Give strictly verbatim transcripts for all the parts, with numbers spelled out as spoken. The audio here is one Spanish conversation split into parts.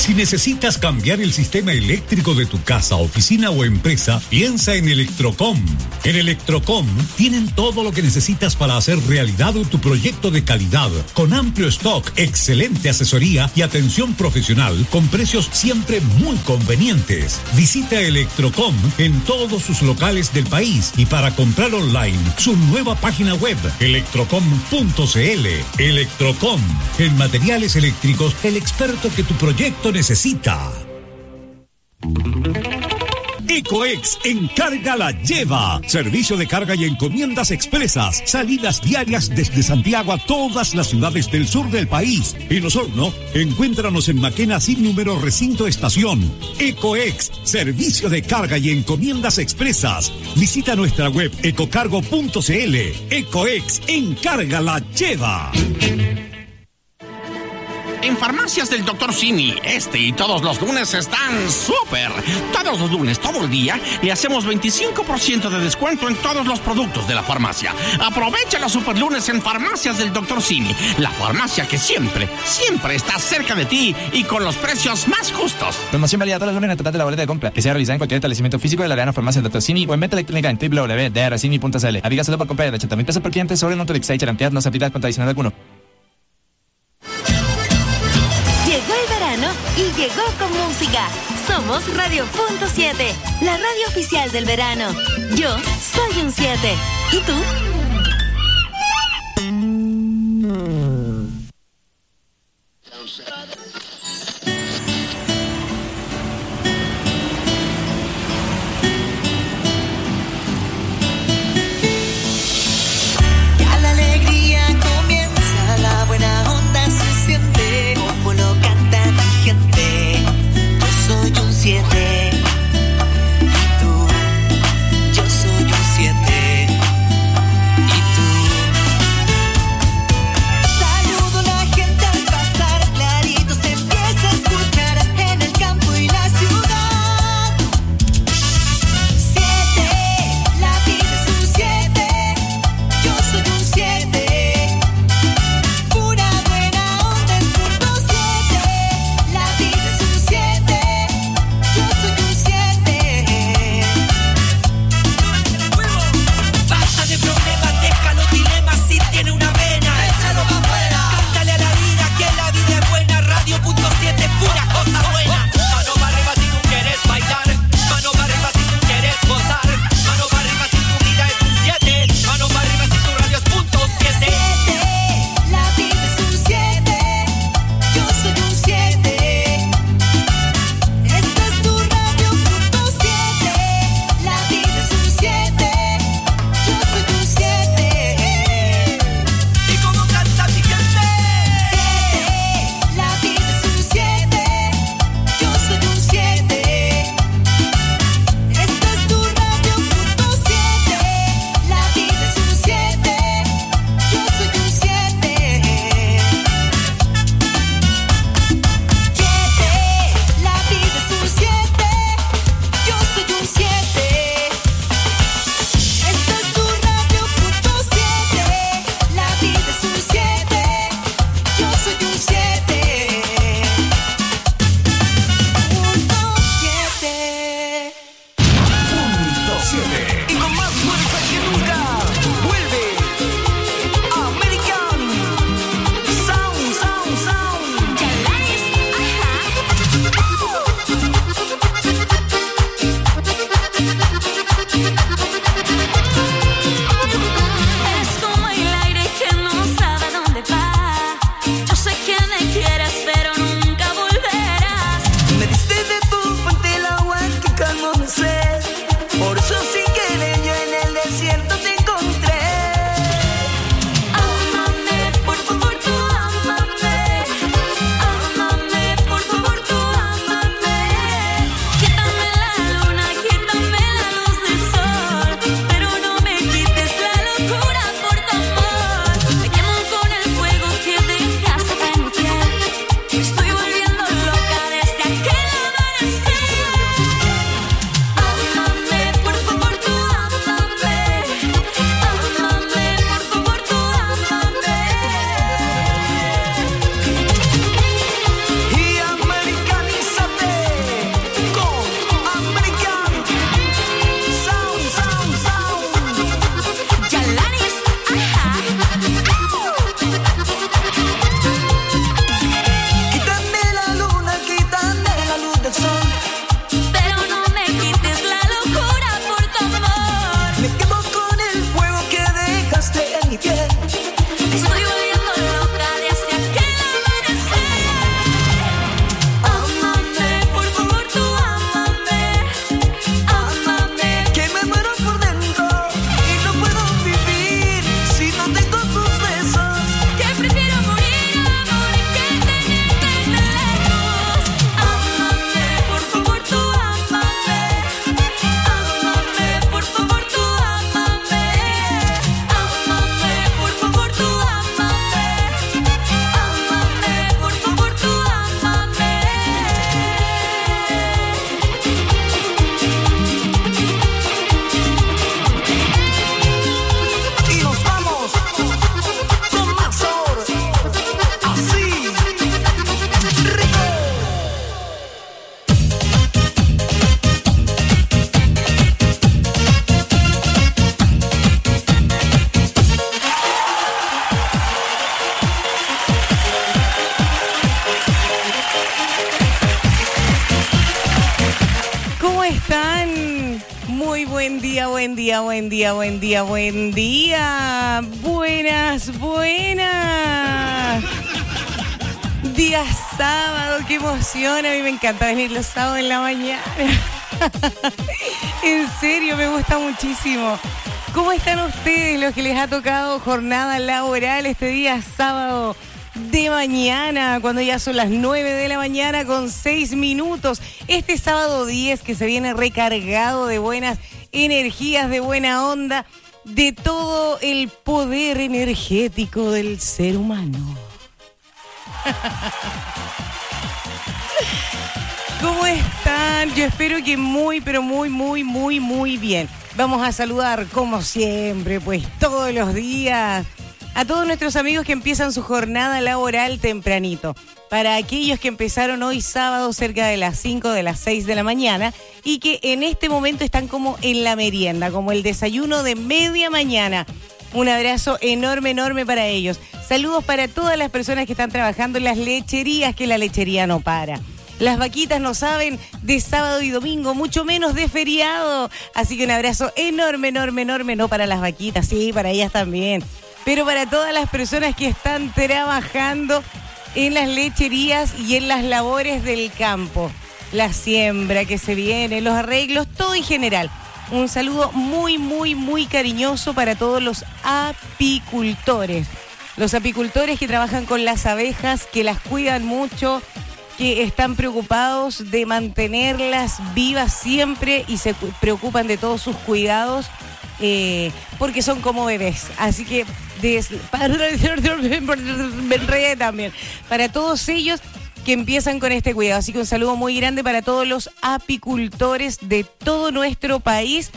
Si necesitas cambiar el sistema eléctrico de tu casa, oficina o empresa, piensa en Electrocom. En Electrocom tienen todo lo que necesitas para hacer realidad tu proyecto de calidad, con amplio stock, excelente asesoría y atención profesional, con precios siempre muy convenientes. Visita Electrocom en todos sus locales del país y para comprar online, su nueva página web, electrocom punto c l. Electrocom, en materiales eléctricos, el experto que tu proyecto necesita. Ecoex Encarga la Lleva. Servicio de carga y encomiendas expresas. Salidas diarias desde Santiago a todas las ciudades del sur del país. En Osorno, encuéntranos en Maquena sin número recinto estación. Ecoex, servicio de carga y encomiendas expresas. Visita nuestra web ecocargo punto c l. Ecoex Encarga la Lleva. En Farmacias del doctor Simi, este y todos los lunes están súper. Todos los lunes, todo el día, le hacemos veinticinco por ciento de descuento en todos los productos de la farmacia. Aprovecha los super lunes en Farmacias del doctor Simi, la farmacia que siempre, siempre está cerca de ti y con los precios más justos. Promoción válida todos los lunes en total de la boleta de compra, que sea realizada en cualquier establecimiento físico de la Arena Farmacia del doctor Simi o en venta electrónica en w w w punto d r simi punto c l. Avígaselo por compra de ochenta mil pesos por cliente sobre un Trixide garantía no se aplica contra adicional alguno. Y llegó con música. Somos Radio Punto siete, la radio oficial del verano. Yo soy un siete. ¿Y tú? Ya la alegría comienza, la buena onda se siente, como lo canta mi gente. Yo soy un siete. Y tú, yo soy un siete. ¿Cómo están? Muy buen día, buen día, buen día, buen día, buen día. Buenas, buenas. Día sábado, qué emoción. A mí me encanta venir los sábados en la mañana. En serio, me gusta muchísimo. ¿Cómo están ustedes, los que les ha tocado jornada laboral este día sábado de mañana, cuando ya son las nueve de la mañana con seis minutos? Este sábado diez que se viene recargado de buenas energías, de buena onda, de todo el poder energético del ser humano. ¿Cómo están? Yo espero que muy, pero muy, muy, muy, muy bien. Vamos a saludar, como siempre, pues todos los días, a todos nuestros amigos que empiezan su jornada laboral tempranito. Para aquellos que empezaron hoy sábado cerca de las cinco, de las seis de la mañana y que en este momento están como en la merienda, como el desayuno de media mañana. Un abrazo enorme, enorme para ellos. Saludos para todas las personas que están trabajando en las lecherías, que la lechería no para. Las vaquitas no saben de sábado y domingo, mucho menos de feriado. Así que un abrazo enorme, enorme, enorme, no para las vaquitas, sí, para ellas también, pero para todas las personas que están trabajando en las lecherías y en las labores del campo. La siembra que se viene, los arreglos, todo en general. Un saludo muy, muy, muy cariñoso para todos los apicultores. Los apicultores que trabajan con las abejas, que las cuidan mucho, que están preocupados de mantenerlas vivas siempre y se preocupan de todos sus cuidados, eh, porque son como bebés. Así que des, para, me enredé también. Para todos ellos que empiezan con este cuidado. Así que un saludo muy grande para todos los apicultores de todo nuestro país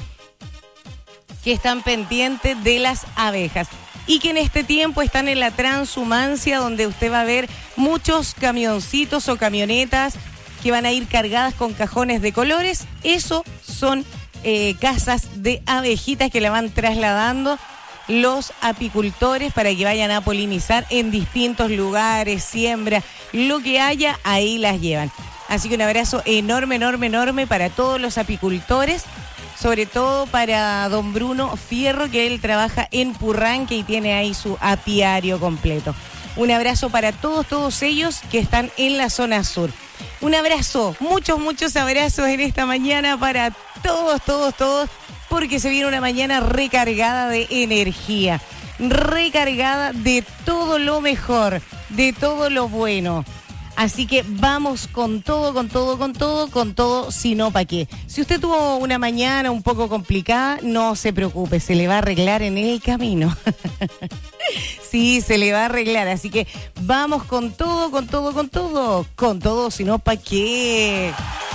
que están pendientes de las abejas. Y que en este tiempo están en la transhumancia, donde usted va a ver muchos camioncitos o camionetas que van a ir cargadas con cajones de colores. Eso son eh, casas de abejitas que la van trasladando los apicultores para que vayan a polinizar en distintos lugares, siembra, lo que haya, ahí las llevan. Así que un abrazo enorme, enorme, enorme para todos los apicultores. Sobre todo para don Bruno Fierro, que él trabaja en Purranque y tiene ahí su apiario completo. Un abrazo para todos, todos ellos que están en la zona sur. Un abrazo, muchos, muchos abrazos en esta mañana para todos, todos, todos, porque se viene una mañana recargada de energía, recargada de todo lo mejor, de todo lo bueno. Así que vamos con todo, con todo, con todo, con todo, si no, ¿para qué? Si usted tuvo una mañana un poco complicada, no se preocupe, se le va a arreglar en el camino. Sí, se le va a arreglar, así que vamos con todo, con todo, con todo, con todo, si no, ¿para qué?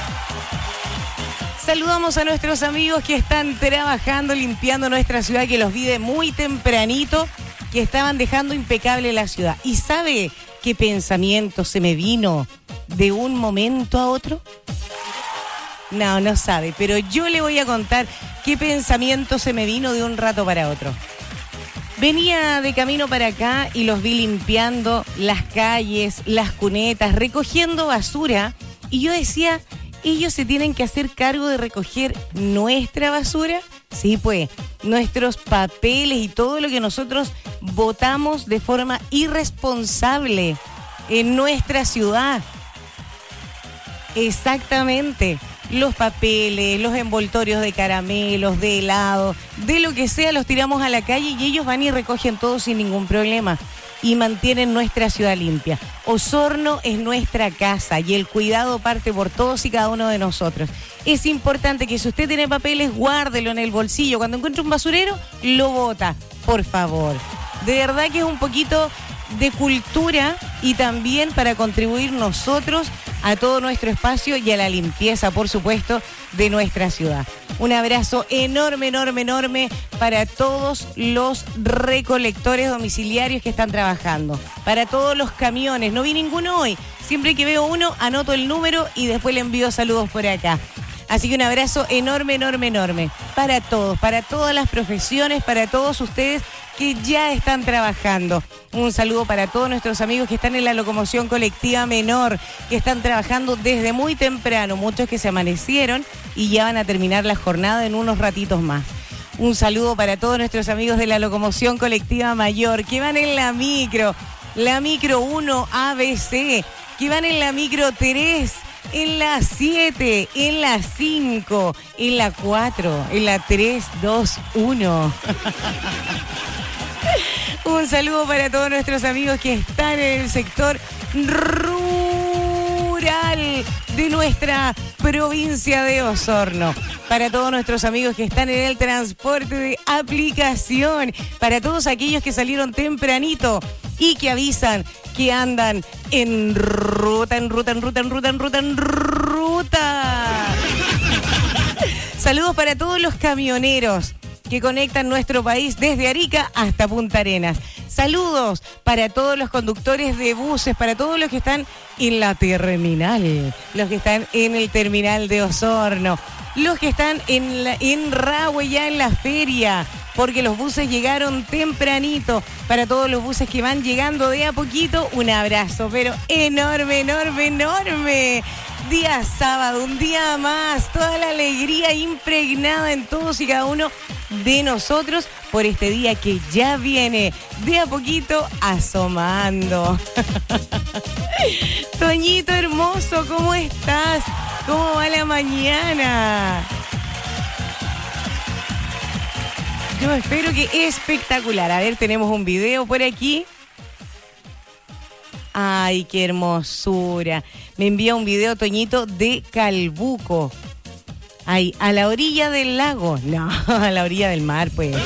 Saludamos a nuestros amigos que están trabajando, limpiando nuestra ciudad, que los vi de muy tempranito, que estaban dejando impecable la ciudad. ¿Y sabe qué pensamiento se me vino de un momento a otro? No, no sabe, pero yo le voy a contar qué pensamiento se me vino de un rato para otro. Venía de camino para acá y los vi limpiando las calles, las cunetas, recogiendo basura, y yo decía, ¿ellos se tienen que hacer cargo de recoger nuestra basura? Sí, pues, nuestros papeles y todo lo que nosotros botamos de forma irresponsable en nuestra ciudad. Exactamente. Los papeles, los envoltorios de caramelos, de helado, de lo que sea, los tiramos a la calle y ellos van y recogen todo sin ningún problema y mantienen nuestra ciudad limpia. Osorno es nuestra casa y el cuidado parte por todos y cada uno de nosotros. Es importante que si usted tiene papeles, guárdelo en el bolsillo. Cuando encuentre un basurero, lo bota, por favor. De verdad que es un poquito de cultura y también para contribuir nosotros a todo nuestro espacio y a la limpieza, por supuesto, de nuestra ciudad. Un abrazo enorme, enorme, enorme para todos los recolectores domiciliarios que están trabajando, para todos los camiones. No vi ninguno hoy. Siempre que veo uno, anoto el número y después le envío saludos por acá. Así que un abrazo enorme, enorme, enorme para todos, para todas las profesiones, para todos ustedes que ya están trabajando. Un saludo para todos nuestros amigos que están en la locomoción colectiva menor, que están trabajando desde muy temprano, muchos que se amanecieron y ya van a terminar la jornada en unos ratitos más. Un saludo para todos nuestros amigos de la locomoción colectiva mayor, que van en la micro, la micro uno A B C, que van en la micro tres, en la siete, en la cinco, en la cuatro, en la tres, dos, uno. Un saludo para todos nuestros amigos que están en el sector rural de nuestra provincia de Osorno. Para todos nuestros amigos que están en el transporte de aplicación. Para todos aquellos que salieron tempranito y que avisan que andan en ruta, en ruta, en ruta, en ruta, en ruta, en ruta. Saludos para todos los camioneros que conectan nuestro país desde Arica hasta Punta Arenas. Saludos para todos los conductores de buses, para todos los que están en la terminal, los que están en el terminal de Osorno, los que están en, la, en Rahue ya en la feria, porque los buses llegaron tempranito. Para todos los buses que van llegando de a poquito, un abrazo, pero enorme, enorme, enorme. Día sábado, un día más, toda la alegría impregnada en todos y cada uno de nosotros por este día que ya viene de a poquito asomando. Toñito hermoso, ¿cómo estás? ¿Cómo va la mañana? Yo espero que espectacular. A ver, tenemos un video por aquí. Ay, qué hermosura. Me envía un video, Toñito, de Calbuco. Ay, a la orilla del lago. No, a la orilla del mar, pues.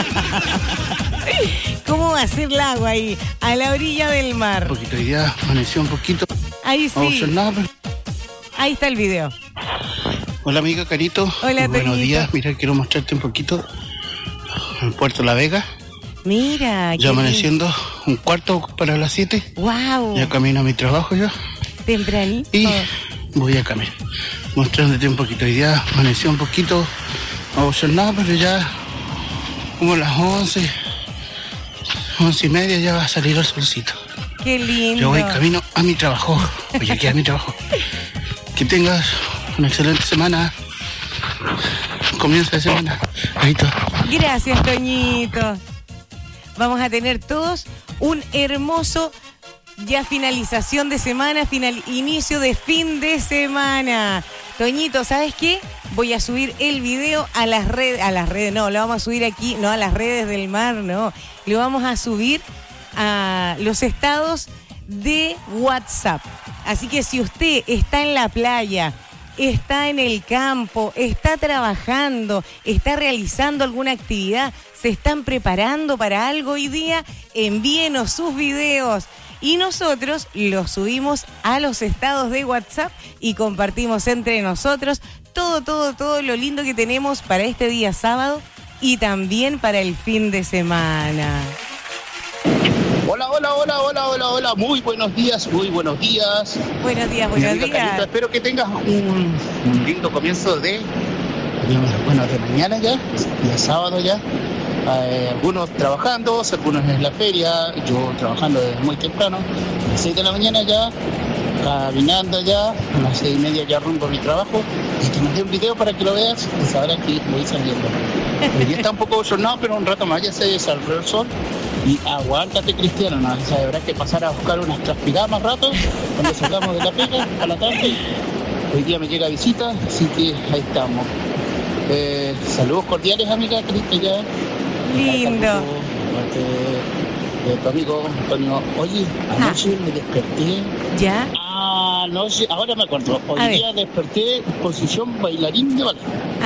¿Cómo va a ser lago ahí? A la orilla del mar. Un poquito, hoy día amaneció un poquito. Ahí sí. Vamos a hacer nada, pero... Ahí está el video. Hola, amiga Carito. Hola, buenos Toñito. días. Mira, quiero mostrarte un poquito en Puerto La Vega. Mira. Ya amaneciendo un cuarto para las siete. Wow. Ya camino a mi trabajo yo. Tempranito. Y voy a caminar. Mostrándote un poquito. Hoy día amaneció un poquito. No vamos a hacer nada, pero ya como las once, once y media ya va a salir el solcito. Qué lindo. Yo voy camino a mi trabajo. Voy aquí a mi trabajo. Que tengas una excelente semana. Comienzo de semana. Carito. Gracias, Toñito. Vamos a tener todos un hermoso ya finalización de semana, final, inicio de fin de semana. Toñito, ¿sabes qué? Voy a subir el video a las redes, a las redes, no, lo vamos a subir aquí, no a las redes del mar, no. Lo vamos a subir a los estados de WhatsApp. Así que si usted está en la playa, está en el campo, está trabajando, está realizando alguna actividad, se están preparando para algo hoy día, envíenos sus videos y nosotros los subimos a los estados de WhatsApp y compartimos entre nosotros todo, todo, todo lo lindo que tenemos para este día sábado y también para el fin de semana. Hola, hola, hola, hola, hola, hola, muy buenos días, muy buenos días. Buenos días, Mi buenos amiga días. Carito, espero que tengas un, un lindo comienzo de, bueno, de mañana ya, día sábado ya. Eh, algunos trabajando, algunos en la feria, yo trabajando desde muy temprano, a las seis de la mañana ya, caminando ya, a las seis y media ya rumbo a mi trabajo. Y te mandé un video para que lo veas y sabrás que voy saliendo. El día está un poco bochornado, pero un rato más ya se desarrolló el sol. Y aguántate, Cristiano, ¿no? O sea, habrá que pasar a buscar unas transpiradas más rato cuando salgamos de la pega a la tarde. Hoy día me llega visita, así que ahí estamos. Eh, saludos cordiales, amiga Cristian, ya. Lindo. De, de tu amigo Antonio. Oye, anoche me desperté. ¿Ya? Anoche, ahora me acuerdo. Hoy A día ver. desperté en posición bailarín de ballet.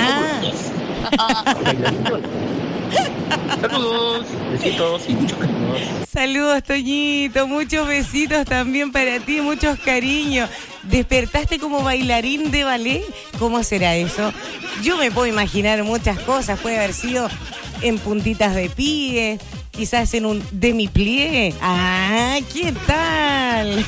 Ah. Bailarín de ballet. Saludos, besitos y muchos cariños. Saludos, Toñito, muchos besitos también para ti, muchos cariños. ¿Despertaste como bailarín de ballet? ¿Cómo será eso? Yo me puedo imaginar muchas cosas, puede haber sido en puntitas de pie, quizás en un demi-plié. ¡Ah, qué tal!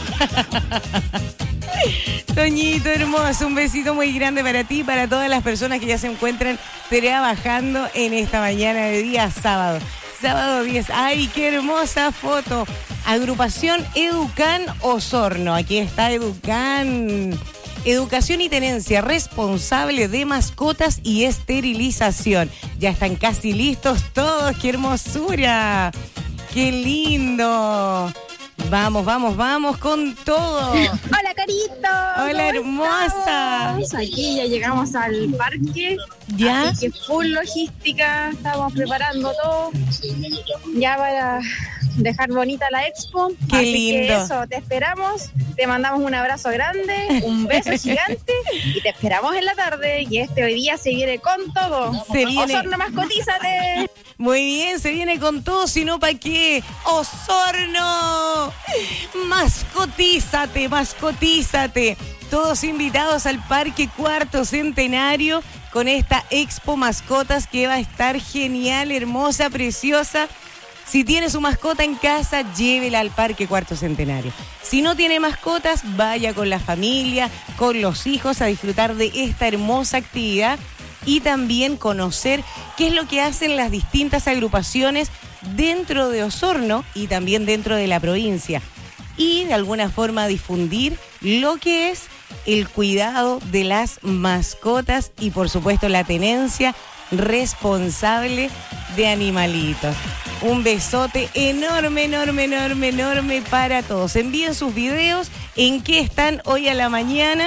Toñito hermoso, un besito muy grande para ti y para todas las personas que ya se encuentran trabajando en esta mañana de día sábado. sábado diez. ¡Ay, qué hermosa foto! Agrupación Educan Osorno. Aquí está Educan. Educación y tenencia responsable de mascotas y esterilización. Ya están casi listos todos. ¡Qué hermosura! ¡Qué lindo! Vamos, vamos, vamos con todo. Hola, Carito. Hola, hermosa. Estamos? Aquí ya llegamos al parque. ¿Ya? Así que full logística. Estamos preparando todo. Ya para dejar bonita la expo. Qué así lindo. Que eso, te esperamos. Te mandamos un abrazo grande, un beso gigante y te esperamos en la tarde. Y este hoy día se viene con todo. Se viene. Osorno, mascotízate. Muy bien, se viene con todo, si no, ¿para qué? ¡Osorno! Mascotízate, mascotízate. Todos invitados al Parque Cuarto Centenario con esta Expo Mascotas que va a estar genial, hermosa, preciosa. Si tiene su mascota en casa, llévela al Parque Cuarto Centenario. Si no tiene mascotas, vaya con la familia, con los hijos a disfrutar de esta hermosa actividad y también conocer qué es lo que hacen las distintas agrupaciones dentro de Osorno y también dentro de la provincia. Y de alguna forma difundir lo que es el cuidado de las mascotas y por supuesto la tenencia responsable de animalitos. Un besote enorme, enorme, enorme, enorme para todos. Envíen sus videos en qué están hoy a la mañana.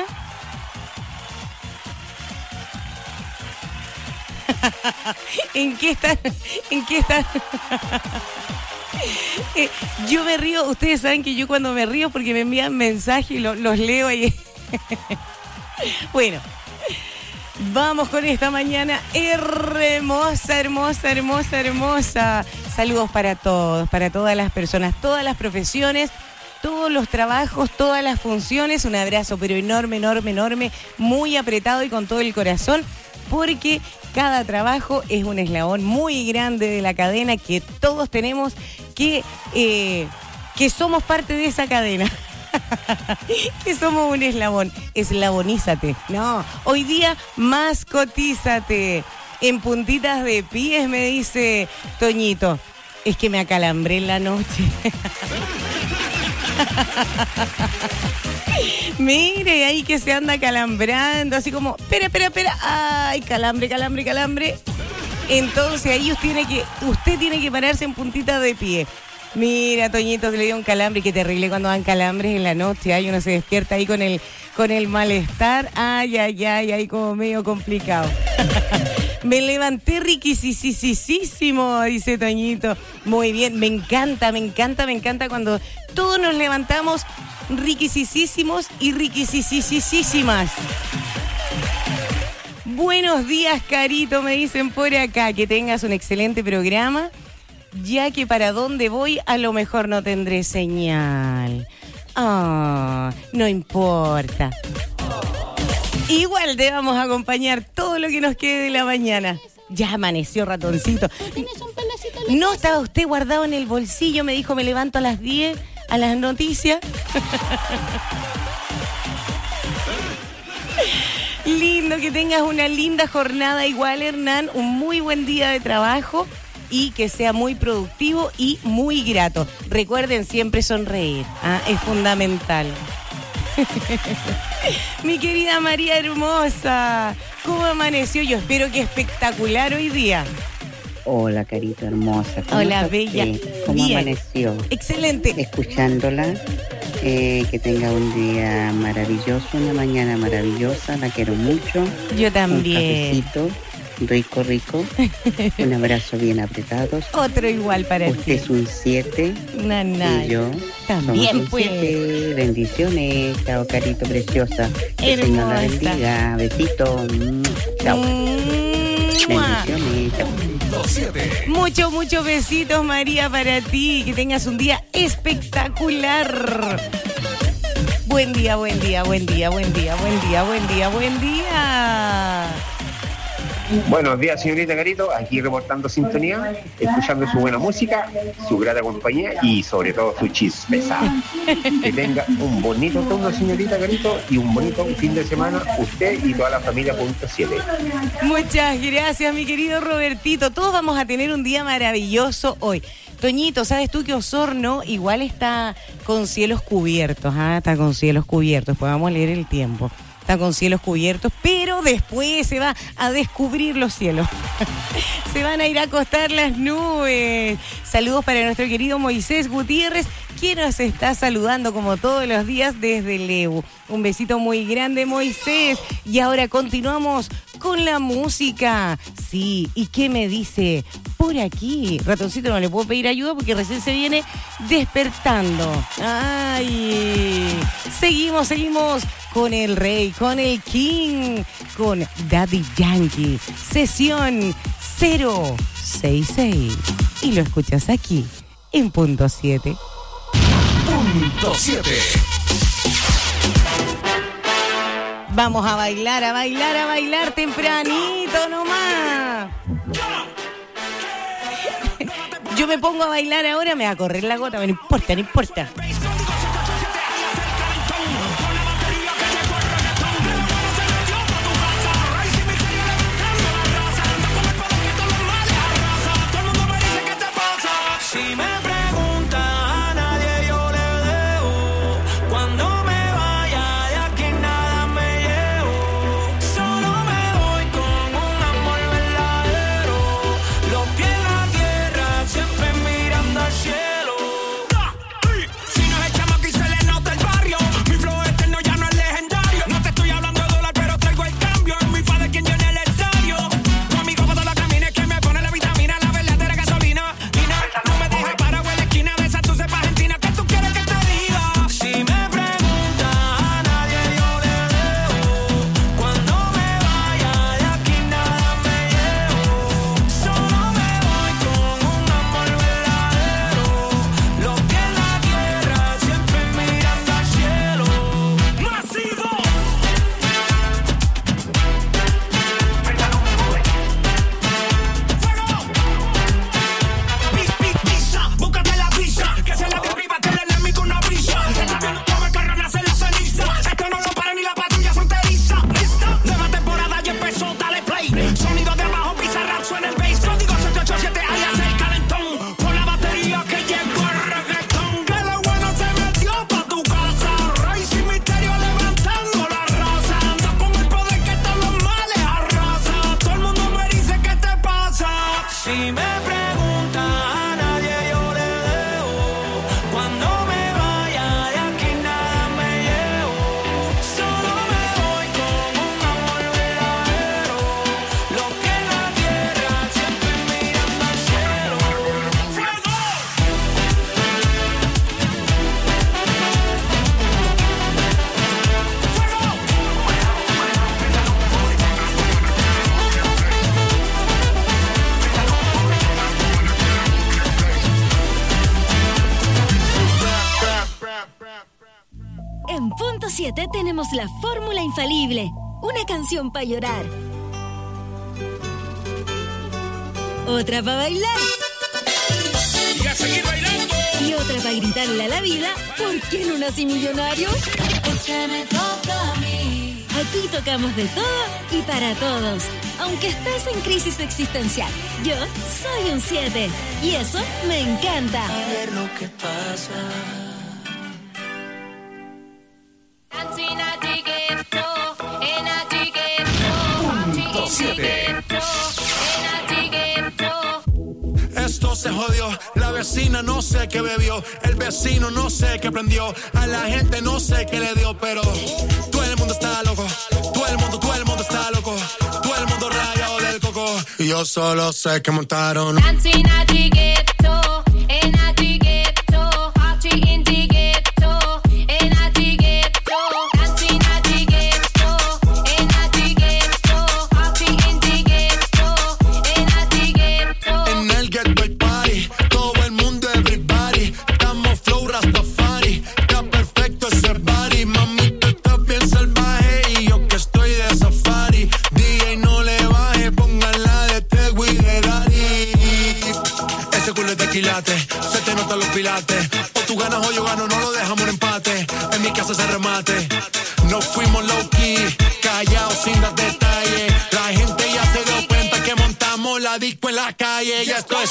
¿En qué están? ¿En qué están? eh, yo me río, ustedes saben que yo cuando me río porque me envían mensajes y lo, los leo ahí. Bueno, vamos con esta mañana hermosa, hermosa, hermosa, hermosa. Saludos para todos, para todas las personas, todas las profesiones, todos los trabajos, todas las funciones. Un abrazo, pero enorme, enorme, enorme, muy apretado y con todo el corazón, porque cada trabajo es un eslabón muy grande de la cadena que todos tenemos que, eh, que somos parte de esa cadena. Que somos un eslabón. Eslabonízate. No, hoy día mascotízate. En puntitas de pies, me dice Toñito. Es que me acalambré en la noche. Mire, ahí que se anda calambrando, así como, espera, espera, espera, ay, calambre, calambre, calambre. Entonces ahí usted tiene que, usted tiene que pararse en puntita de pie. Mira, Toñito, se le dio un calambre, qué terrible cuando dan calambres en la noche, ay, uno se despierta ahí con el, con el malestar, ay, ay, ay, ay, como medio complicado. Me levanté riquisísimo, dice Toñito. Muy bien, me encanta, me encanta, me encanta cuando todos nos levantamos riquisísimos y riquisísimas. Buenos días, Carito, me dicen por acá. Que tengas un excelente programa, ya que para donde voy a lo mejor no tendré señal. Ah, no importa. Igual te vamos a acompañar todo lo que nos quede de la mañana. Ya amaneció, ratoncito. No estaba usted guardado en el bolsillo, me dijo, me levanto a las diez a las noticias. Lindo, que tengas una linda jornada igual, Hernán. Un muy buen día de trabajo y que sea muy productivo y muy grato. Recuerden siempre sonreír, ¿ah? Es fundamental. Mi querida María hermosa, ¿cómo amaneció? Yo espero que espectacular hoy día. Hola, carita hermosa. Hola, bella. ¿Cómo Bien. amaneció? Excelente. Escuchándola, eh, que tenga un día maravilloso, una mañana maravillosa, la quiero mucho. Yo también. Un cafecito, rico, rico. Un abrazo bien apretado. Otro igual para Usted ti. es un siete. Nanay. Y yo También, somos un pues. siete. Bendiciones. Chao, carito preciosa. Que el Señor la Hermosa. bendiga. Besito. Mm, chao. ¡Mua! Bendiciones. Chao. Muchos, muchos besitos, María, para ti. Que tengas un día espectacular. Buen día, buen día, buen día, buen día, buen día, buen día, buen día. Buenos días, señorita Carito, aquí reportando sintonía, escuchando su buena música, su grata compañía y sobre todo su chispeza. Que tenga un bonito turno, señorita Carito, y un bonito fin de semana, usted y toda la familia punto siete. Muchas gracias, mi querido Robertito. Todos vamos a tener un día maravilloso hoy. Toñito, ¿sabes tú que Osorno igual está con cielos cubiertos? ¿Ah? Está con cielos cubiertos, pues vamos a leer el tiempo. Está con cielos cubiertos, pero después se va a descubrir los cielos. Se van a ir a acostar las nubes. Saludos para nuestro querido Moisés Gutiérrez, quien nos está saludando como todos los días desde Lebu. Un besito muy grande, Moisés. Y ahora continuamos con la música. Sí, ¿y qué me dice? Por aquí, ratoncito, no le puedo pedir ayuda porque recién se viene despertando. Ay, seguimos, seguimos con el rey, con el king, con Daddy Yankee, sesión cero seis seis. Y lo escuchas aquí, en punto siete. Punto siete. Vamos a bailar, a bailar, a bailar tempranito nomás. Yo me pongo a bailar ahora, me va a correr la gota, no importa, no importa. Tenemos la fórmula infalible, una canción para llorar, otra para bailar y a seguir bailando, y otra para gritarle a la vida ¿por qué no nací millonario? Es que me toca a mí. Aquí tocamos de todo y para todos, aunque estés en crisis existencial. Yo soy un siete y eso me encanta. A ver lo que pasa. Esto se jodió, la vecina no sé qué bebió, el vecino no sé qué prendió, a la gente no sé qué le dio, pero todo el mundo está loco, todo el mundo, todo el mundo está loco, todo el mundo rayado del coco, y yo solo sé que montaron. Ponga rescate. O tú ganas o yo gano, no lo dejamos en empate. En mi casa se remate. No fuimos low key, callados sin dar detalles. La gente ya se dio cuenta que montamos la disco en la calle. Ya esto es.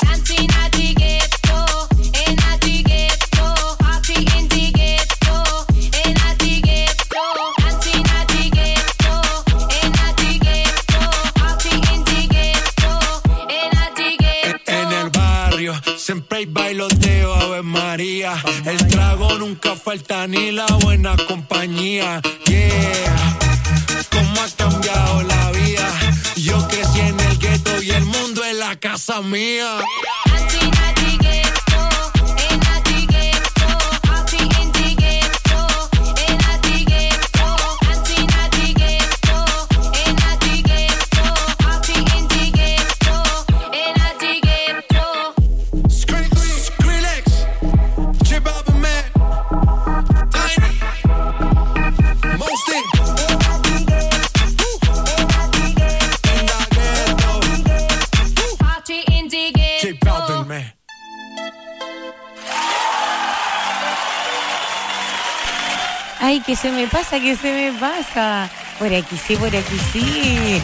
Siempre hay bailoteo, Ave María. El trago nunca falta ni la buena compañía. Yeah, cómo ha cambiado la vida. Yo crecí en el gueto y el mundo es la casa mía. Ay, que se me pasa, que se me pasa. Por aquí sí, por aquí sí.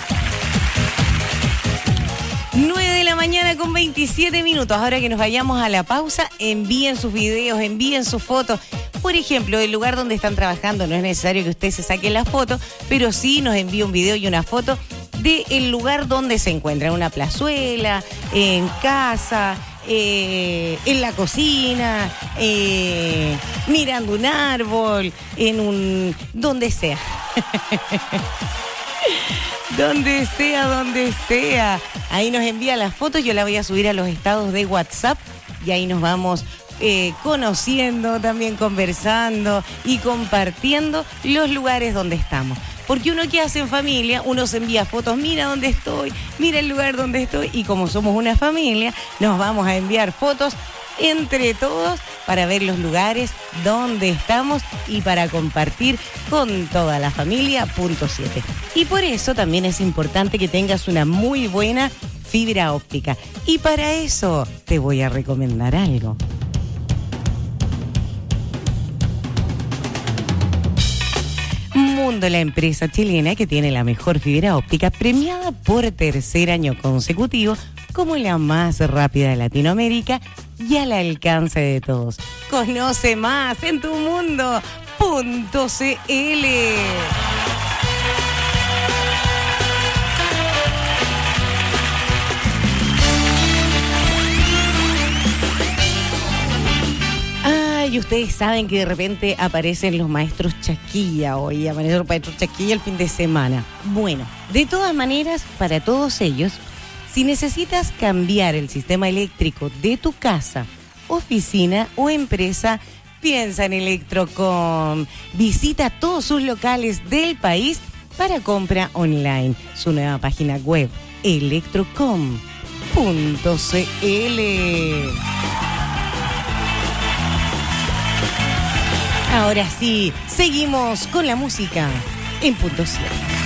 nueve de la mañana con veintisiete minutos. Ahora que nos vayamos a la pausa, envíen sus videos, envíen sus fotos. Por ejemplo, el lugar donde están trabajando, no es necesario que usted se saque la foto, pero sí nos envíe un video y una foto del lugar donde se encuentra, en una plazuela, en casa, eh, en la cocina, eh, mirando un árbol, en un... donde sea. Donde sea, donde sea. Ahí nos envía las fotos, yo la voy a subir a los estados de WhatsApp y ahí nos vamos eh, conociendo, también conversando y compartiendo los lugares donde estamos. Porque uno que hace en familia, uno se envía fotos, mira dónde estoy, mira el lugar donde estoy, y como somos una familia, nos vamos a enviar fotos entre todos para ver los lugares donde estamos y para compartir con toda la familia. Punto siete. Y por eso también es importante que tengas una muy buena fibra óptica. Y para eso te voy a recomendar algo. Mundo, la empresa chilena que tiene la mejor fibra óptica, premiada por tercer año consecutivo como la más rápida de Latinoamérica y al alcance de todos. Conoce más en tu mundo punto c l. Y ustedes saben que de repente aparecen los maestros Chaquilla hoy, aparecen los maestros Chaquilla el fin de semana. Bueno, de todas maneras, para todos ellos, si necesitas cambiar el sistema eléctrico de tu casa, oficina o empresa, piensa en Electrocom. Visita todos sus locales del país para compra online. Su nueva página web, electrocom punto c l. Ahora sí, seguimos con la música en Punto siete.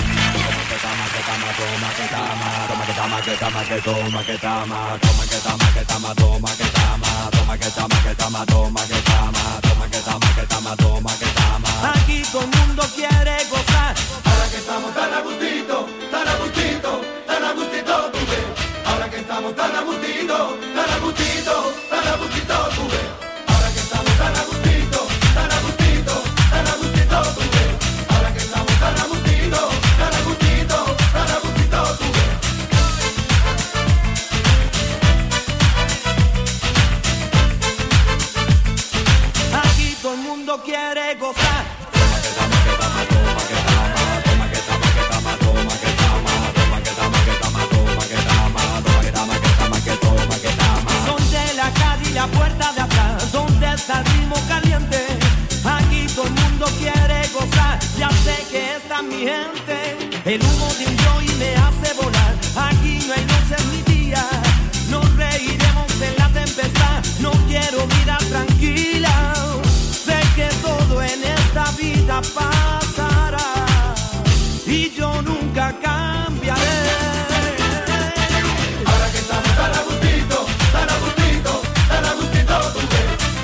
Aquí todo el mundo quiere gozar. Ahora que estamos tan a gustito, tan a gustito, tan a gustito, tú ves. Ahora que estamos tan a gustito, tan a gustito, tan a gustito, tú ves. Ahora que estamos tan a gustito. Quiere gozar. Son de la calle y la puerta de atrás, donde está el ritmo caliente. Aquí todo el mundo quiere gozar. Ya sé que está mi gente. El humo de un joy me hace volar. Aquí no hay noches ni días. Nos reiremos en la tempestad. No quiero vida tranquila. Sé que todo en esta vida pasará y yo nunca cambiaré. Ahora que estamos tan a gustito, tan a gustito, tan a gustito, tú ves.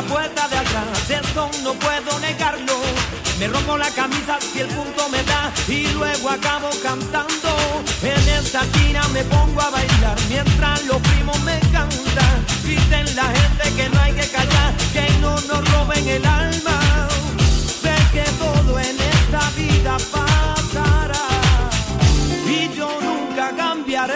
la puerta de atrás, eso no puedo negarlo. Me rompo la camisa si el punto me da y luego acabo cantando. En esta esquina me pongo a bailar mientras los primos me cantan. Dicen la gente que no hay que callar, que no nos roben el alma. Sé que todo en esta vida pasará y yo nunca cambiaré.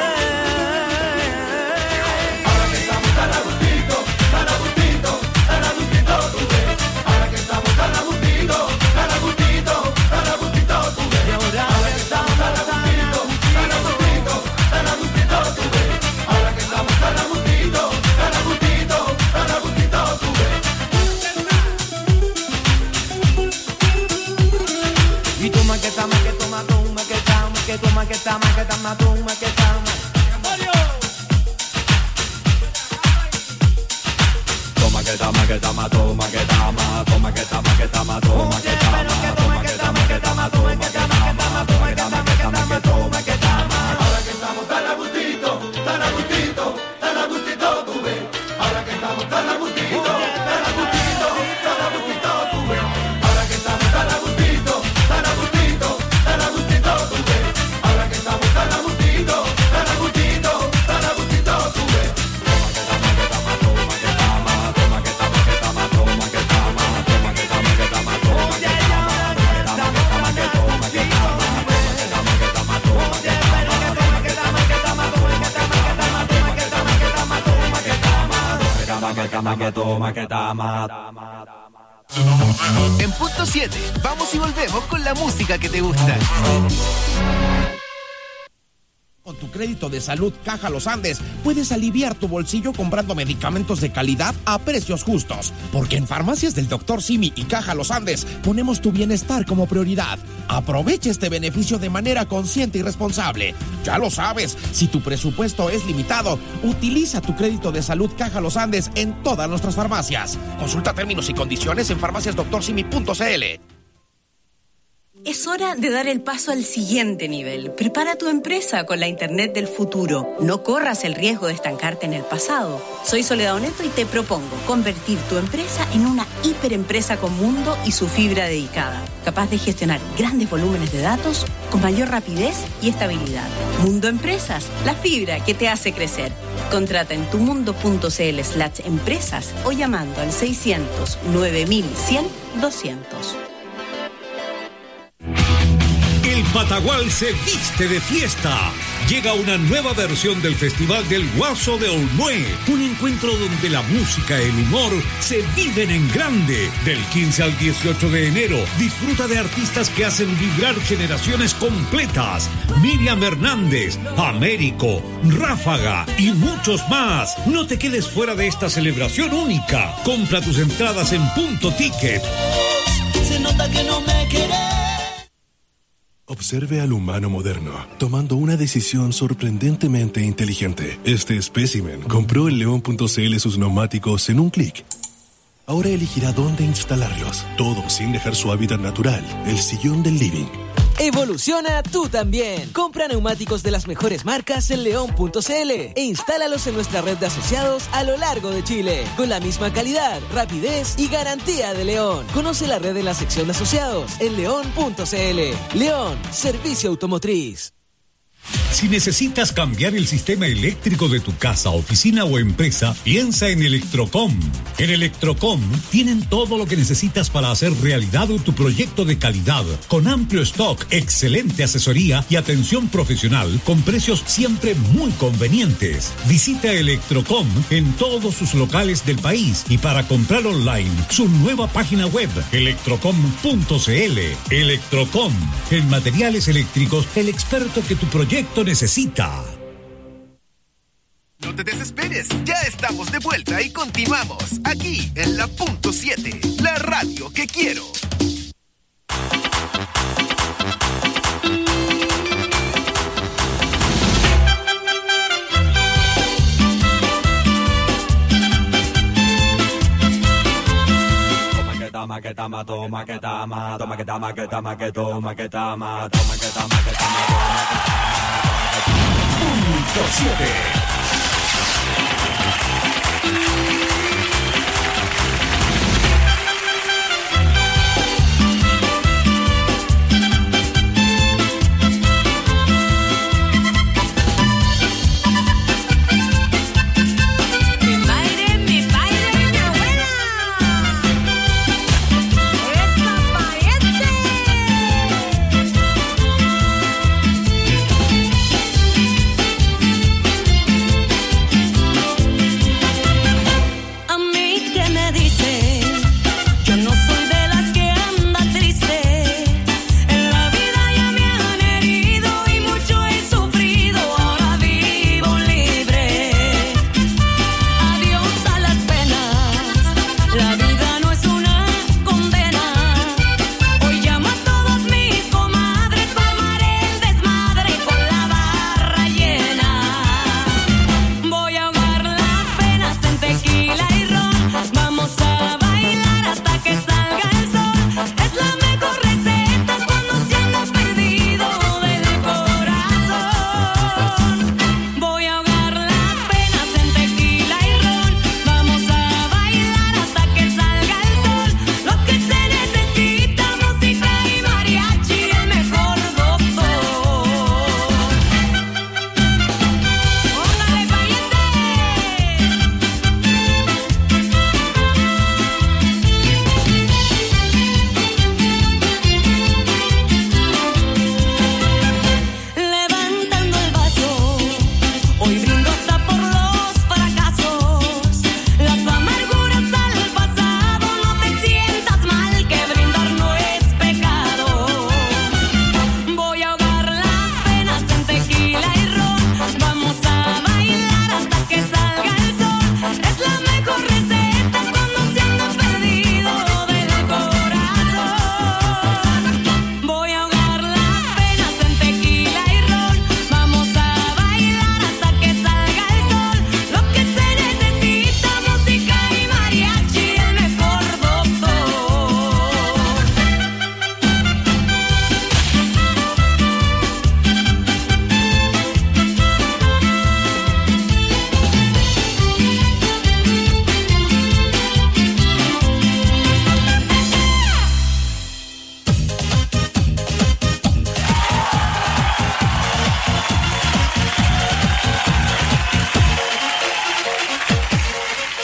Ahora que estamos tan a gustito, tan a gustito, tan a gustito, tú ves. Ahora que estamos tan a gustito, tan a gustito, tan a gustito, tú ves. Ahora que estamos tan a gustito, tan a gustito, tan a gustito, tú ves. Ahora que estamos tan a gustito, tan a gustito, tan a gustito, tú ves. Y toma que tama, que toma, toma, que tama, que toma, que tama, que tama, toma, que tama. Toma que tama, que tama, toma que tama, toma que tama, que tama, toma que tama, toma que tama, que tama, toma que tama, toma que tama, que tama, que toma que tama. Ahora que estamos tan a gustito, tan a gustito, tan a gustito, tú ves. Ahora que estamos tan a gustito, tan a gustito, tan a gustito, tú ves. Ahora que estamos tan a gustito, tan a gustito, tan a gustito, tú ves. Ahora que estamos tan a gustito, tan a gustito, tan a gustito, tú ves. En punto siete, vamos y volvemos con la música que te gusta. Con tu crédito de salud Caja Los Andes puedes aliviar tu bolsillo comprando medicamentos de calidad a precios justos. Porque en Farmacias del doctor Simi y Caja Los Andes ponemos tu bienestar como prioridad. Aprovecha este beneficio de manera consciente y responsable. Ya lo sabes, si tu presupuesto es limitado, utiliza tu crédito de salud Caja Los Andes en todas nuestras farmacias. Consulta términos y condiciones en farmacias doctor simi punto c l. Es hora de dar el paso al siguiente nivel. Prepara tu empresa con la Internet del futuro. No corras el riesgo de estancarte en el pasado. Soy Soledad Oneto y te propongo convertir tu empresa en una hiperempresa con mundo y su fibra dedicada, capaz de gestionar grandes volúmenes de datos con mayor rapidez y estabilidad. Mundo Empresas, la fibra que te hace crecer. Contrata en tumundo.cl slash empresas o llamando al seiscientos nueve mil cien doscientos. El Patagual se viste de fiesta. Llega una nueva versión del Festival del Guaso de Olmué. Un encuentro donde la música y el humor se viven en grande. Del quince al dieciocho de enero, disfruta de artistas que hacen vibrar generaciones completas. Miriam Hernández, Américo, Ráfaga y muchos más. No te quedes fuera de esta celebración única. Compra tus entradas en Punto Ticket. Se nota que no me querés. Observe al humano moderno, tomando una decisión sorprendentemente inteligente. Este espécimen compró en león punto c l sus neumáticos en un clic. Ahora elegirá dónde instalarlos, todo sin dejar su hábitat natural, el sillón del living. Evoluciona tú también. Compra neumáticos de las mejores marcas en león punto c l e instálalos en nuestra red de asociados a lo largo de Chile, con la misma calidad, rapidez y garantía de León. Conoce la red en la sección de asociados en león punto c l. León, servicio automotriz. Si necesitas cambiar el sistema eléctrico de tu casa, oficina o empresa, piensa en Electrocom. En Electrocom tienen todo lo que necesitas para hacer realidad tu proyecto de calidad, con amplio stock, excelente asesoría y atención profesional, con precios siempre muy convenientes. Visita Electrocom en todos sus locales del país y para comprar online, su nueva página web, electrocom punto c l. Electrocom, en materiales eléctricos, el experto que tu proyecto necesita. No te desesperes, ya estamos de vuelta y continuamos aquí en la Punto siete, la radio que quiero. Toma que tama, toma que tama, toma que tama, que tama, que toma que tama, toma que tama, que tama, Punto siete.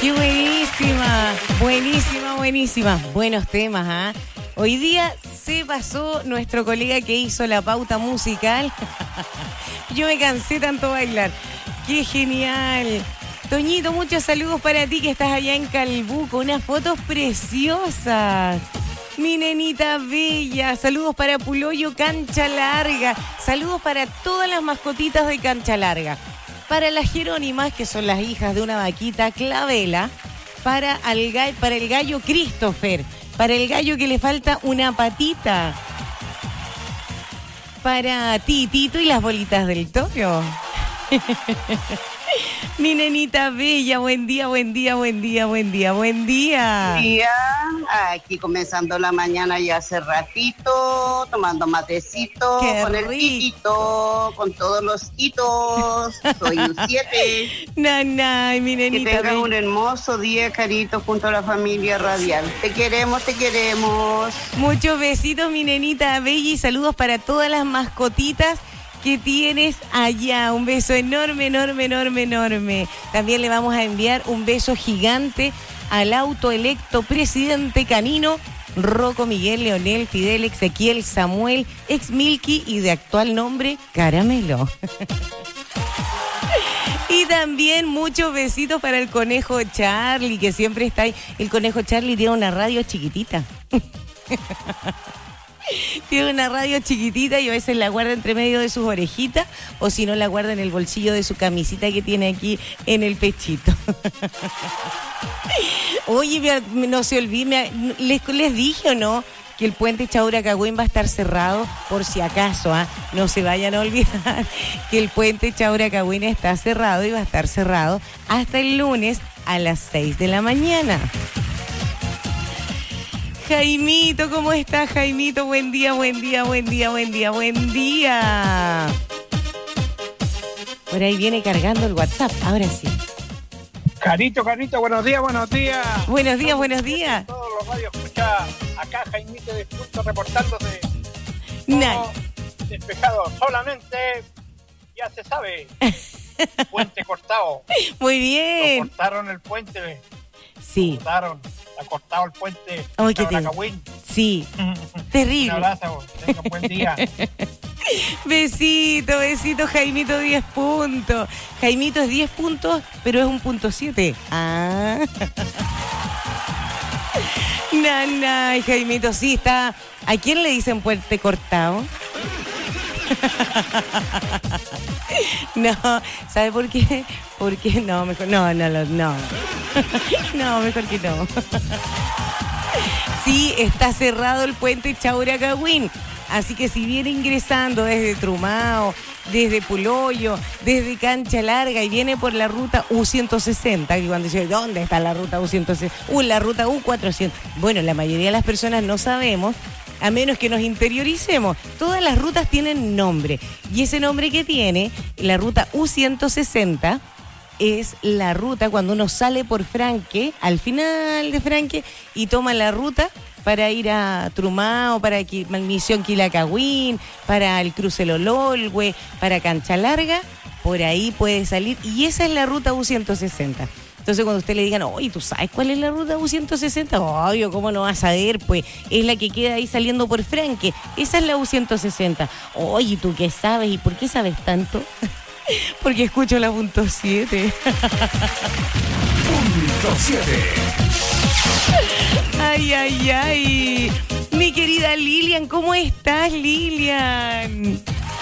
¡Qué buenísima! Buenísima, buenísima. Buenos temas, ¿ah? ¿eh? Hoy día se pasó nuestro colega que hizo la pauta musical. Yo me cansé tanto bailar. ¡Qué genial! Toñito, muchos saludos para ti que estás allá en Calbuco. Unas fotos preciosas. Mi nenita bella. Saludos para Puloyo Cancha Larga. Saludos para todas las mascotitas de Cancha Larga. Para las Jerónimas, que son las hijas de una vaquita Clavela. Para el gallo, para el gallo Christopher. Para el gallo que le falta una patita. Para Titito y las bolitas del toro. Mi nenita bella, buen día, buen día, buen día, buen día, buen día. Buen día, aquí comenzando la mañana ya hace ratito, tomando matecito, Qué con el rico. titito, con todos los hitos. Soy un siete. Nanay, mi nenita Que tengan bella. un hermoso día, Carito, junto a la familia radial. Te queremos, te queremos. Muchos besitos, mi nenita bella, y saludos para todas las mascotitas que tienes allá. Un beso enorme, enorme, enorme, enorme. También le vamos a enviar un beso gigante al autoelecto presidente canino Rocco Miguel Leonel Fidel Ezequiel Samuel ex Milky y de actual nombre Caramelo. Y también muchos besitos para el conejo Charlie, que siempre está ahí. El conejo Charlie tiene una radio chiquitita. Tiene una radio chiquitita y a veces la guarda entre medio de sus orejitas o si no la guarda en el bolsillo de su camisita que tiene aquí en el pechito. Oye, no se olviden, les, les dije o no que el puente Chaura-Cagüín va a estar cerrado por si acaso, ¿ah? No se vayan a olvidar que el puente Chaura-Cagüín está cerrado y va a estar cerrado hasta el lunes a las seis de la mañana. Jaimito, ¿cómo estás, Jaimito? Buen día, buen día, buen día, buen día, buen día. Por ahí viene cargando el WhatsApp, ahora sí. Carito, Carito, buenos días, buenos días. Buenos días, buenos días. Todos los radios escucha acá Jaimito de Punto reportándose. Nah. Despejado, solamente ya se sabe. Puente cortado. Muy bien. Lo cortaron el puente. Sí. Lo cortaron, ha cortado el puente. Ay, qué te... Sí. Terrible. Un abrazo, tenga un buen día. Besito, besito, Jaimito, diez puntos. Jaimito es diez puntos, pero es un punto siete. Ah. Nana, y Jaimito sí está. ¿A quién le dicen puente cortado? No, ¿sabe por qué? Porque no, mejor no, no, no, no. No, mejor que no. Sí, está cerrado el puente Chaura-Cagüín. Así que si viene ingresando desde Trumao, desde Puloyo, desde Cancha Larga y viene por la ruta U ciento sesenta, y cuando dice, ¿dónde está la ruta U ciento sesenta? Uh, la ruta U cuatrocientos. Bueno, la mayoría de las personas no sabemos, a menos que nos interioricemos. Todas las rutas tienen nombre. Y ese nombre que tiene, la ruta U ciento sesenta, es la ruta cuando uno sale por Franque, al final de Franque, y toma la ruta para ir a Trumao, para Misión Quilacagüín, para el Cruce Lololwe, para Cancha Larga, por ahí puede salir, y esa es la ruta U ciento sesenta. Entonces cuando usted le digan, oye, ¿tú sabes cuál es la ruta U ciento sesenta? Obvio, ¿cómo no vas a saber? Pues es la que queda ahí saliendo por Franque, esa es la U ciento sesenta. Oye, ¿tú qué sabes? ¿Y por qué sabes tanto? Porque escucho la punto siete. Punto siete. Ay, ay, ay. Mi querida Lilian, ¿cómo estás, Lilian?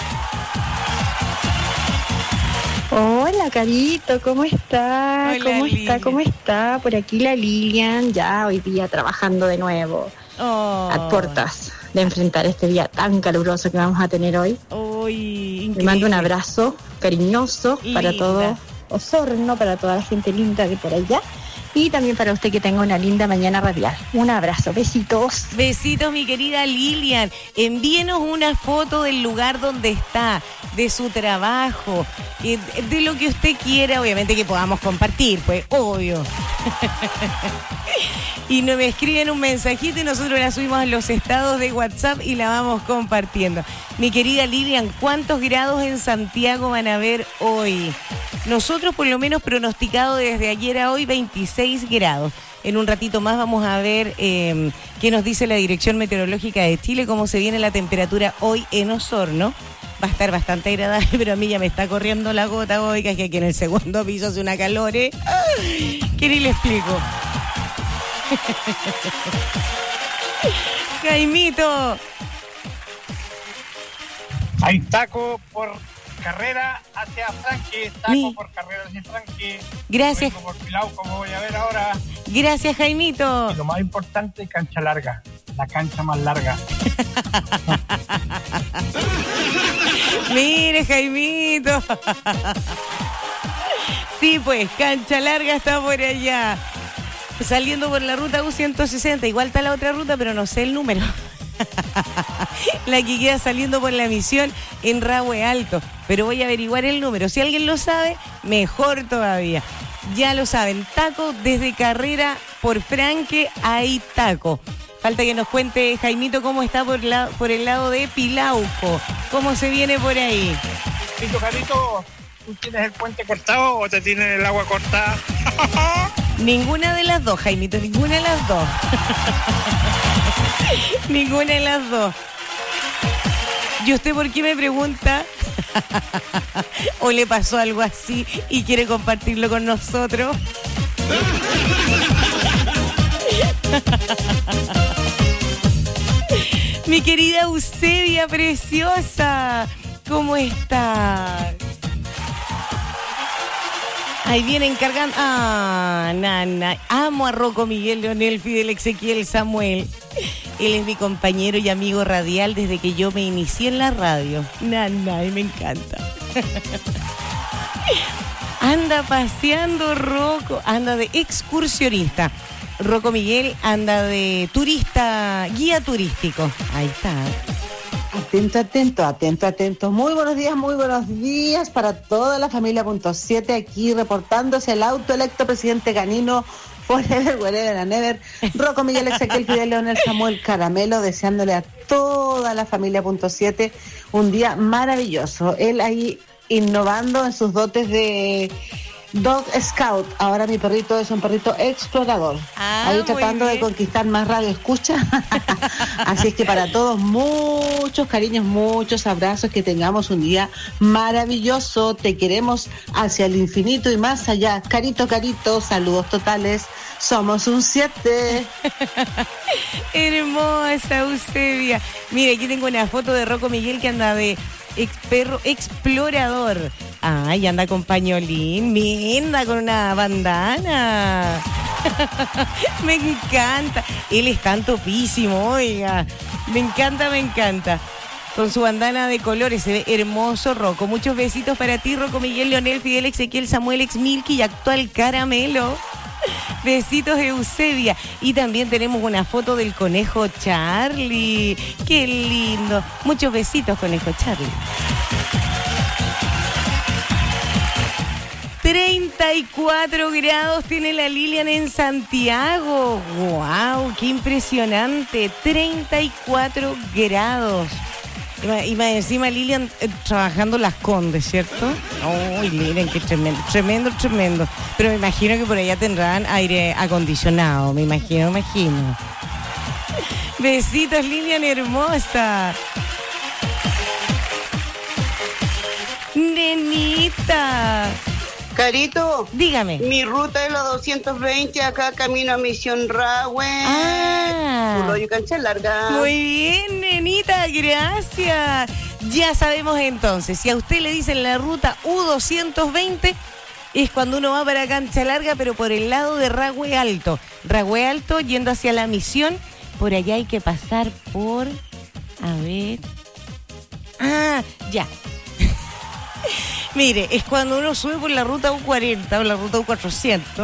Hola, Carito, ¿cómo está? Hola, ¿Cómo Lilian. está? ¿Cómo está? Por aquí la Lilian, ya hoy día trabajando de nuevo. Oh. A puertas de enfrentar este día tan caluroso que vamos a tener hoy. Uy, Le mando un abrazo cariñoso para Linda. todo Osorno, para toda la gente linda de por allá. Y también para usted que tenga una linda mañana radial. Un abrazo, besitos. Besitos, mi querida Lilian. Envíenos una foto del lugar donde está, de su trabajo, eh, de lo que usted quiera, obviamente que podamos compartir, pues, obvio. Y nos escriben un mensajito y nosotros la subimos a los estados de WhatsApp y la vamos compartiendo. Mi querida Lilian, ¿cuántos grados en Santiago van a haber hoy? Nosotros por lo menos pronosticado desde ayer a hoy veintiséis grados. En un ratito más vamos a ver eh, qué nos dice la Dirección Meteorológica de Chile, cómo se viene la temperatura hoy en Osorno. Va a estar bastante agradable, pero a mí ya me está corriendo la gota, oiga, que aquí en el segundo piso hace una calor, ¿eh? Que ni le explico. Jaimito. Hay taco por carrera hacia Franque, taco Mi. por carrera hacia Franque. Gracias. Vengo por Pilau, como voy a ver ahora. Gracias, Jaimito. Y lo más importante, cancha larga. La cancha más larga. Mire, Jaimito. Sí, pues, cancha larga está por allá. Saliendo por la ruta U ciento sesenta. Igual está la otra ruta, pero no sé el número. La que queda saliendo por la misión en Rahue Alto. Pero voy a averiguar el número. Si alguien lo sabe, mejor todavía. Ya lo saben, taco desde Carrera por Franque, hay taco. Falta que nos cuente Jaimito cómo está por, la, por el lado de Pilauco. ¿Cómo se viene por ahí? Tito Carito, ¿tú tienes el puente cortado o te tienes el agua cortada? Ninguna de las dos, Jaimito, ninguna de las dos. Ninguna de las dos. ¿Y usted por qué me pregunta? ¿O le pasó algo así y quiere compartirlo con nosotros? Mi querida Eusebia preciosa, ¿cómo está? Ahí vienen cargando. Ah, nana. Amo a Rocco, Miguel, Leonel, Fidel, Ezequiel, Samuel. Él es mi compañero y amigo radial desde que yo me inicié en la radio. Nana, y me encanta. Anda paseando Rocco, anda de excursionista. Rocco Miguel anda de turista, guía turístico. Ahí está. Atento, atento, atento, atento. Muy buenos días, muy buenos días para toda la familia punto siete, aquí reportándose el autoelecto presidente canino Forever, Wherever and Ever, Rocco Miguel, Ezequiel, Fidel, Leonel, Samuel, Caramelo, deseándole a toda la familia punto siete un día maravilloso. Él ahí innovando en sus dotes de Dog Scout. Ahora mi perrito es un perrito explorador. Ah, ahí tratando de conquistar más radio escucha. Así es que para todos, muchos cariños, muchos abrazos, que tengamos un día maravilloso. Te queremos hacia el infinito y más allá. Carito, carito, saludos totales. Somos un siete. Hermosa, Eusebia. Mira, aquí tengo una foto de Rocco Miguel que anda de ex perro explorador. Ay, anda con pañolín, anda con una bandana. Me encanta. Él es tan topísimo, oiga. Me encanta, me encanta. Con su bandana de colores, se ve hermoso, Rocco. Muchos besitos para ti, Rocco Miguel, Leonel, Fidel, Ezequiel, Samuel, ex Milky y actual Caramelo. Besitos, Eusebia. Y también tenemos una foto del conejo Charlie. Qué lindo. Muchos besitos, conejo Charlie. treinta y cuatro grados tiene la Lilian en Santiago. ¡Wow! ¡Qué impresionante! treinta y cuatro grados. Y más encima Lilian eh, trabajando Las Condes, ¿cierto? ¡Uy, oh, miren qué tremendo! Tremendo, tremendo. Pero me imagino que por allá tendrán aire acondicionado. Me imagino, me imagino. Besitos, Lilian hermosa. Nenita. Carito, dígame. Mi ruta es la doscientos veinte, acá camino a Misión Rahue. Ah. Puloyo, cancha larga. Muy bien, nenita, gracias. Ya sabemos entonces, si a usted le dicen la ruta U doscientos veinte, es cuando uno va para cancha larga, pero por el lado de Rahue Alto. Rahue Alto, yendo hacia la Misión, por allá hay que pasar por... A ver... Ah, ya. Mire, es cuando uno sube por la ruta U cuarenta o la ruta U cuatrocientos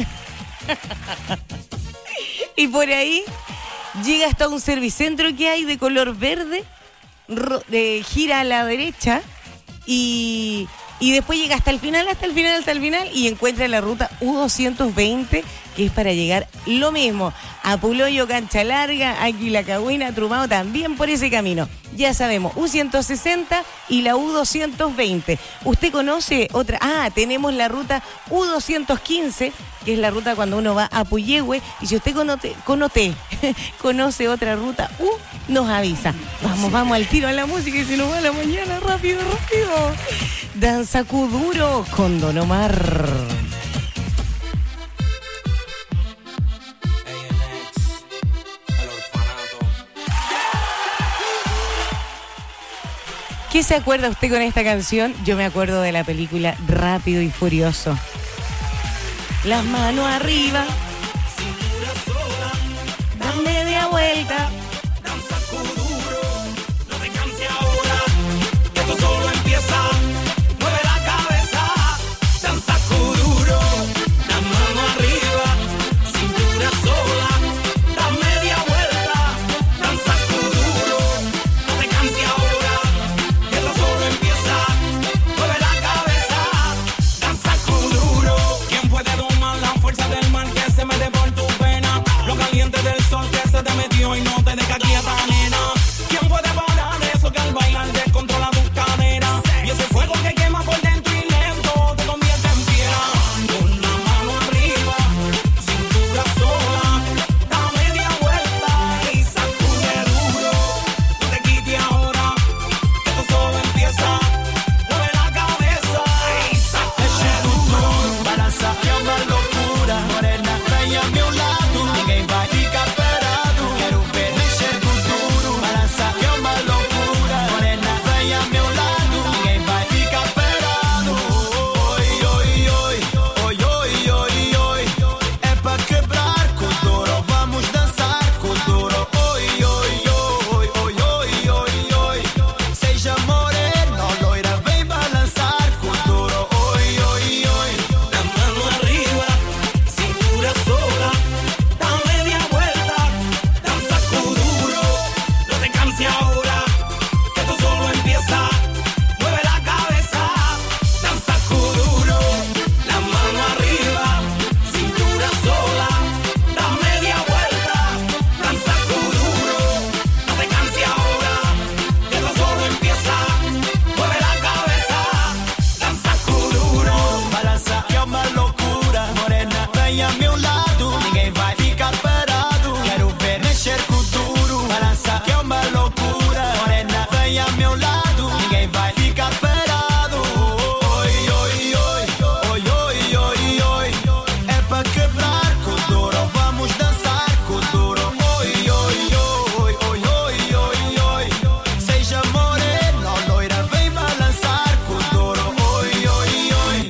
y por ahí llega hasta un servicentro que hay de color verde, ro- de, gira a la derecha y, y después llega hasta el final, hasta el final, hasta el final y encuentra la ruta U doscientos veinte, que es para llegar lo mismo a Puloyo, Cancha Larga, Aquilacagüina, Trumao, también por ese camino. Ya sabemos, U ciento sesenta y la U doscientos veinte. ¿Usted conoce otra? Ah, tenemos la ruta U doscientos quince, que es la ruta cuando uno va a Puyehue. Y si usted conoce, conoce, conoce otra ruta U, nos avisa. Vamos, vamos al tiro a la música y se nos va la mañana. Rápido, rápido. Danza Kuduro con Don Omar. ¿Qué se acuerda usted con esta canción? Yo me acuerdo de la película Rápido y Furioso. Las manos arriba, dan media vuelta. Danza Kuduro, no te canses ahora, que esto solo empieza. Mueve la cabeza, danza Kuduro, las manos arriba, cintura sola, da media vuelta. Danza Kuduro, no te canses ahora, que esto solo empieza. Mueve la cabeza, danza Kuduro. ¿Quién puede domar la fuerza del mal que se mete por tu pena? Lo caliente del sol que se te metió y no te deja quieta, nena. ¿Quién puede parar eso que al bailar descontrola tus caderas? Y ese fuego que quema por dentro y lento te convierte en piedra. Con la mano arriba, cintura sola, da media vuelta y sacude duro. No te quites ahora, que esto solo empieza. Mueve la cabeza y sacude duro. Balança é uma loucura, morena, vem a meu lado, ninguém vai ficar parado. Quero ver mexer com duro. Balança é uma loucura, morena, vem a meu lado, ninguém vai ficar parado. Oi, oi, oi, oi, oi, oi, oi. É pra quebrar com duro, vamos dançar com duro. Oi, oi, oi, oi, oi, oi, oi. Seja morena, loira, vem balançar com duro. Oi, oi, oi. La mano arriba, cintura sola, da media vuelta, danza Kuduro, no te canses ahora, que esto solo empieza. Mueve la cabeza, danza Kuduro, la mano arriba, cintura sola, da media vuelta, danza Kuduro, no te canses ahora, que esto solo empieza. Mueve la cabeza, danza Kuduro. Balança é uma loucura, morena, vem a meu lado, ninguém vai ficar parado. Quero ver mexer com duro. Balança é uma loucura, morena, vem a meu lado, ninguém vai ficar parado. Oi, oi, oi, oi, oi, oi, oi. É pra quebrar com duro, vamos dançar com duro. Oi, oi, oi, oi, oi, oi, oi. Seja morena, loira, vem balançar com duro. Oi, oi, oi.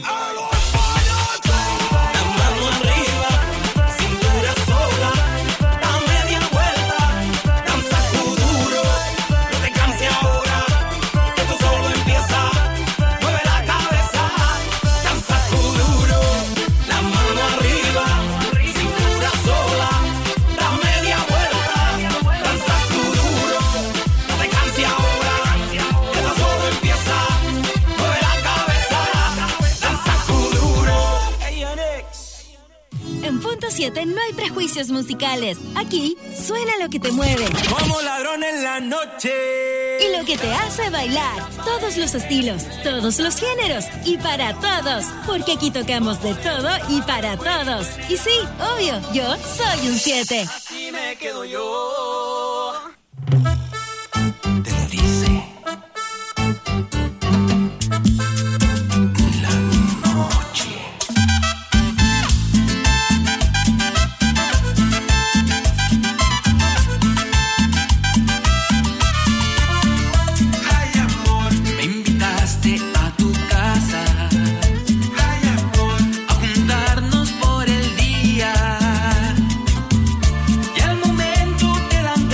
La mano arriba, cintura sola, da media vuelta, danza Kuduro, no te canses ahora, que esto solo empieza. Mueve la cabeza, danza Kuduro, la mano arriba, cintura sola, da media vuelta, danza Kuduro, no te canses ahora, que esto solo empieza. Mueve la cabeza, danza Kuduro. En Punto siete no hay prejuicios musicales. Aquí suena lo que te mueve. Como ladrón en la noche. Y lo que te hace bailar. Todos los estilos, todos los géneros y para todos. Porque aquí tocamos de todo y para todos. Y sí, obvio, yo soy un siete. Así me quedo yo. Te lo dice. La noche. Ay, amor, me invitaste a tu casa. Ay, amor, a juntarnos por el día. Y al momento te dan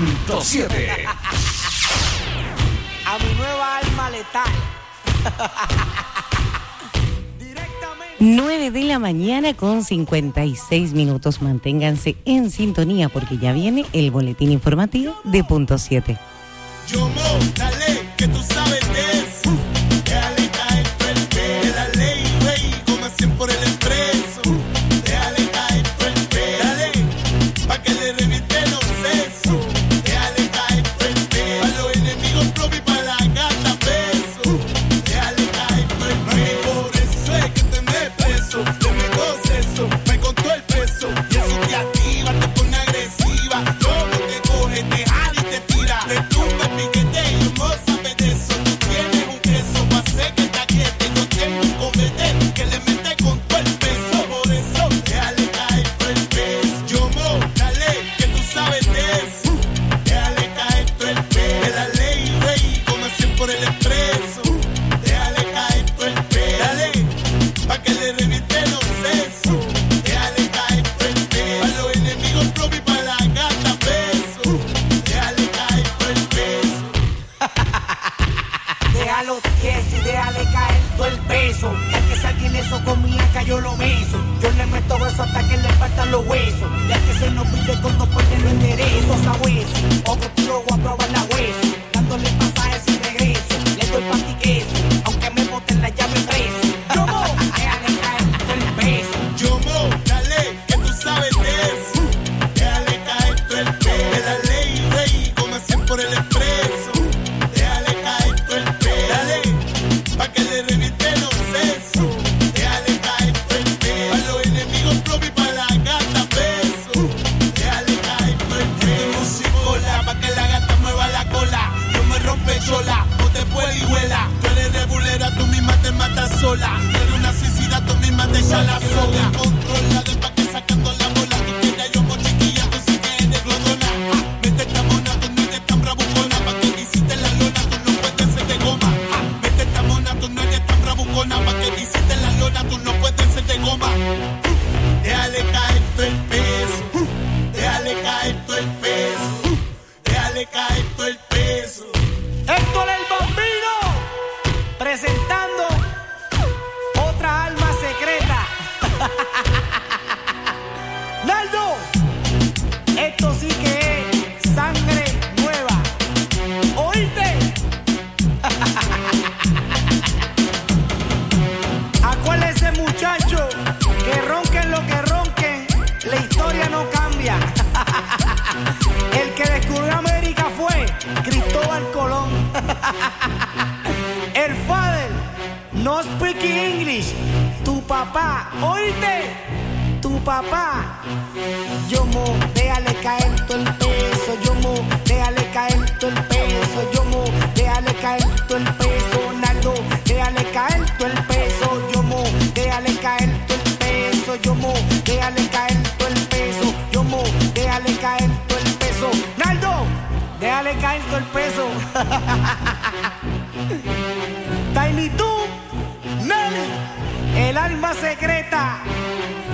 punto siete. A mi nueva alma letal. nueve de la mañana con cincuenta y seis minutos. Manténganse en sintonía porque ya viene el boletín informativo de Punto siete. Yo mo, dale, que tú sabes de eso. Déjale caer todo el pelo. De la ley, güey, como cien por el expreso. Déjale caer todo el pelo. Dale, pa' que le reviente los sesos. Déjale caer todo el pelo. Pa' los enemigos propios y pa' la gata peso. Déjale caer todo el pelo. Por eso es que te me preso. Te me goceso, me con todo el peso. Y eso te activa, te pone agresiva. Como te coge, te jala y te tira. Te tumba el piquete y no sabes de eso. Tú tienes un queso pa' hacer que te aquiete. Yo tengo un comete que le mete con todo el peso. Por eso, déjale caer todo el peso. Yo mo, dale, que tú sabes de eso. Déjale caer todo el peso. De la ley, rey, como cien por el expreso. Déjale caer todo el peso. Dale, pa' que le reviente los sesos. Déjale caer todo el peso. Pa' los enemigos propios y pa' la gata peso. Déjale caer todo el peso. Déjalo tieso y déjale caer todo el peso. Ya que si alguien eso con mi acá yo lo beso. Yo le meto beso hasta que le faltan los huesos. Ya que se nos pide con dos partes lo enderezo a hueso. O contigo voy a probar la hueso. Dándole pasajes y regreso. Le doy pa' ti queso. Aunque me boten la llave preso. Yo mo, déjale caer todo el peso. Yo mo, dale, que tú sabes de eso. Déjale caer todo el peso. De la ley, rey, como cien por el expreso. Déjale caer todo el peso. Dale, pa' que le reviente los sesos. Déjale caer todo el peso. Pa' los enemigos propios y pa' la gata peso. Déjale caer todo el peso. Musicola, pa' que la gata mueva la cola. Yo me rompe chola, no te puedo y huela. Tú eres rebulera, tú misma te matas sola. Tú eres una suicida, tú misma te echas la soga. Controla de pa' que sacando la bola. Tú quieres yo mo chiquilla, tú sí que eres glotona. Ah, vete esta mona, tú no eres tan bravucona. Pa' que hiciste la lona, tú no puedes ser de goma. Ah, vete esta mona, tú no eres tan bravucona. Pa' que hiciste la lona, tú no puedes ser de goma. Déjale caer todo el peso. Déjale caer todo el peso. Déjale caer todo el peso. Héctor el Bambino presentando otra alma secreta. Naldo, esto sí que es sangre nueva. ¿Oíste? ¿A cuál es ese muchacho? Que ronquen lo que ronquen, la historia no cambia. El que descubrió América fue Cristóbal Colón. El father no speak English. Tu papá, ¿oíste? Tu papá. Yo mo, déjale caer todo el peso. Yo mo, déjale caer todo el peso. Yo mo, déjale caer todo el peso. Naldo, déjale caer todo el peso. Yo mo, déjale caer todo el peso. Yo mo, déjale caer todo el peso. Yo mo, déjale caer todo el peso. Naldo, déjale caer todo el peso. Tiny tú, Nelly, el alma secreta.